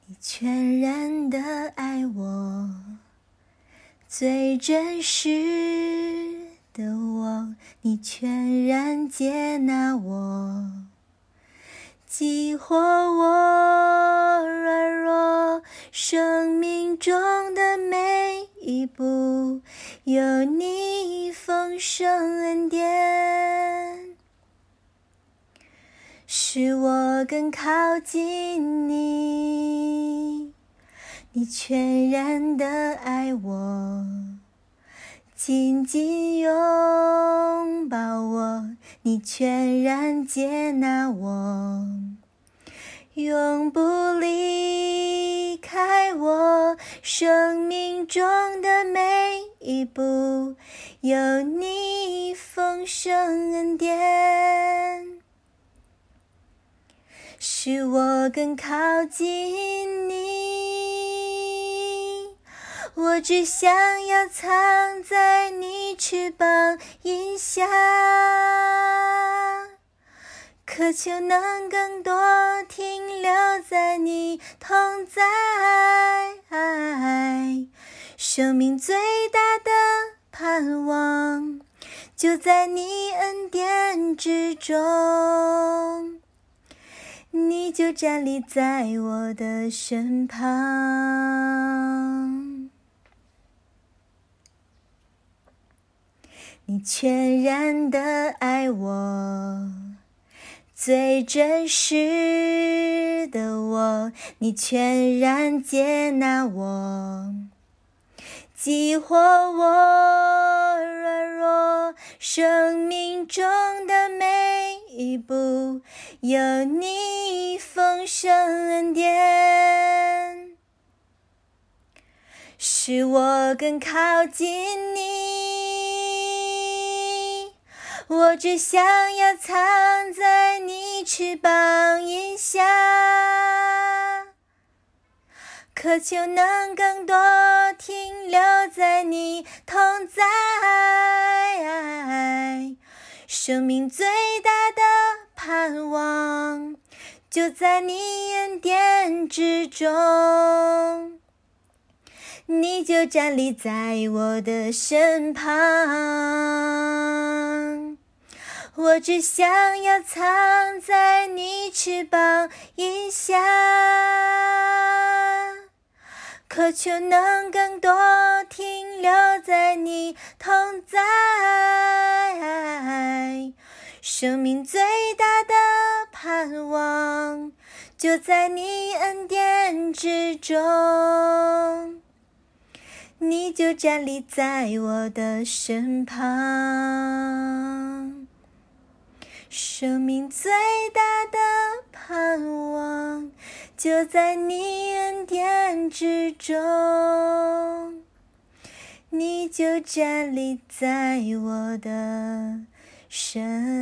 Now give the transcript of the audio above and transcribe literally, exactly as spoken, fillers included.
你全然的爱我，最真实的我，你全然接纳我，激活我软弱，生命中的每一步有你丰盛恩典，使我更靠近你，你全然的爱我，紧紧拥抱我，你全然接纳我，永不离开我，生命中的每一步有你丰盛恩典，使我更靠近你，我只想要藏在你翅膀荫下，渴求能更多停留在你同在，生命最大的盼望就在你恩典之中，你就站立在我的身旁，你全然的爱我，最真实的我，你全然接纳我，激活我软弱，生命中的每一步有你丰盛恩典，使我更靠近你，我只想要藏在你翅膀荫下，渴求能更多停留在你同在，生命最大的盼望就在你恩典之中，你就站立在我的身旁，我只想要藏在你翅膀荫下，渴求能更多停留在你同在，生命最大的盼望就在你恩典之中，你就站立在我的身旁，生命最大的盼望就在你恩典之中，你就站立在我的身